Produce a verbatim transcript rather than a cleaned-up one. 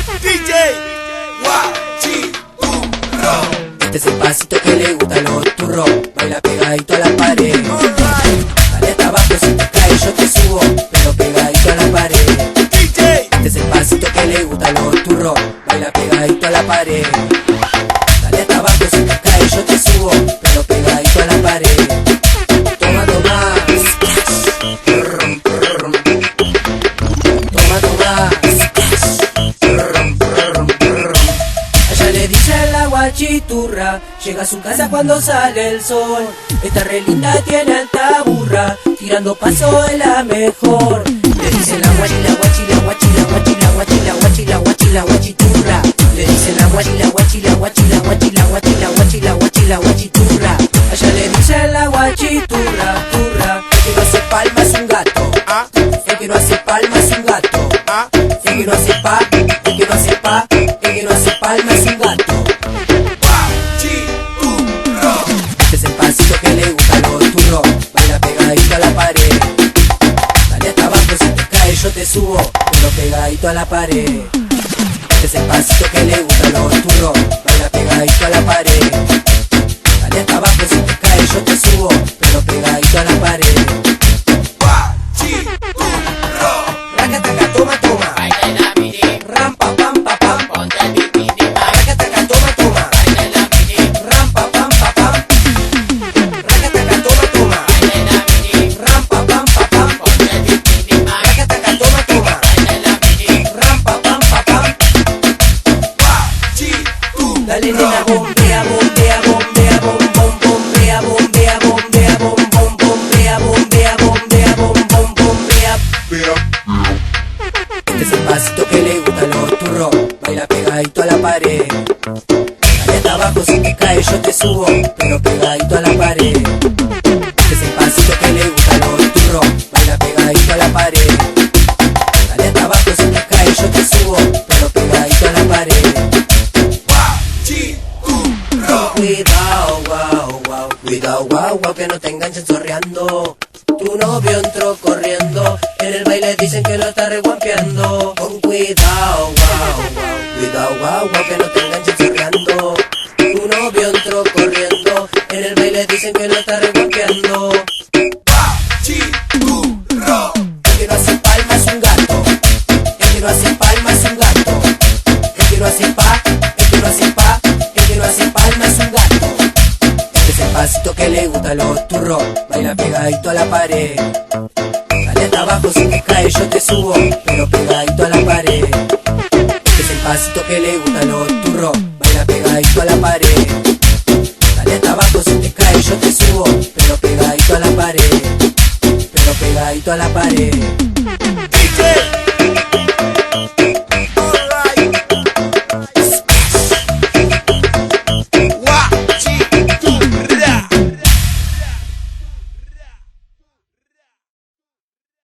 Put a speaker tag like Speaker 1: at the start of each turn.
Speaker 1: D J Guachiturro.
Speaker 2: Este es el pasito que le gusta a los turros. Baila pegadito a la pared. Dale hasta abajo, si te caes yo te subo, pero pegadito a la pared.
Speaker 1: D J.
Speaker 2: Este es el pasito que le gusta a los turros. Baila pegadito a la pared. Dale hasta abajo, si te caes yo te subo, pero pegadito a la pared. Toma, toma. Toma, toma. Ella le dice a la guachiturra, llega a su casa cuando sale el sol. Esta re linda tiene alta burra, tirando paso es la mejor. Le dice la guachi, la guachi, la guachi, la guachi, la guachi, la guachi, la guachi, la guachiturra. Le dice la guachi, la guachi, la guachi, la guachi, la guachi, la guachi, la guachi, la guachiturra. Ella le dice a la guachiturra, turra, el que no hace palma es un gato. El que no hace palma es un gato. El que no hace pa, el que no hace pa, el que no hace palma es un gato.
Speaker 1: Guachiturro.
Speaker 2: Este es el pasito que le gusta a los turros. Baila pegadito a la pared. Dale hasta abajo, si te caes yo te subo, pero pegadito a la pared. Este es el pasito que le gusta a los turros. Baila pegadito a la pared. Dale hasta abajo, si te caes yo te subo, pero pegadito a la pared.
Speaker 1: Guachiturro.
Speaker 2: Racataca, toma, toma.
Speaker 3: Baila mini,
Speaker 2: Ram, pa, pam, pa, pam.
Speaker 3: ponte el bikini, ma.
Speaker 2: Racataca, toma, toma.
Speaker 3: Baila mini,
Speaker 2: Ram, pa, pam, pa, pam. Racataca, toma, toma.
Speaker 3: baila mini,
Speaker 2: Ram, pa, pam, pa, pam.
Speaker 3: ponte el bikini, ma.
Speaker 2: Racataca, toma, toma.
Speaker 3: Baila mini,
Speaker 2: Ram, pa, pam, pa, pam.
Speaker 1: Guachiturro.
Speaker 2: Dale nena, bombea, bombea, bombea, bom, bom, bombea, bombea, bombea, bom, bom, bombea, bombea, bombea, bom, bom, bombea. Este es el pasito que le gusta a los turros. Baila pegadito a la pared. Dale hasta abajo, si te caes yo te subo, pero pegadito a la pared. Este es el pasito que le gusta a los turros. Baila pegadito a la pared. Dale hasta abajo, si te caes yo te subo, pero pegadito a la pared.
Speaker 1: Guachiturro.
Speaker 2: Cuidado, guau, guau, cuidado, guau, guau, que no te enganchen zorreando. Tu novio entró corriendo, en el baile dicen que lo está reguampeando. Con cuidado, guau, guau, cuidado, guau, guau, que no te enganchen zorreando. Tu novio entró corriendo, en el baile dicen que lo está reguampeando.
Speaker 1: Guachiturro.
Speaker 2: El que no hace palma es un gato. El que no hace palma es un gato. El que no hace pa, el que no hace pa, el que no hace palma es un gato. Este es el pasito que le gusta a los turros. Baila pegadito a la pared. Dale hasta abajo, si te caes yo te subo, pero pegadito a la pared. Este es el pasito que le gusta a los turros. Baila pegadito a la pared. Dale hasta abajo, si te caes yo te subo, pero pegadito a la pared. Pero pegadito a la pared.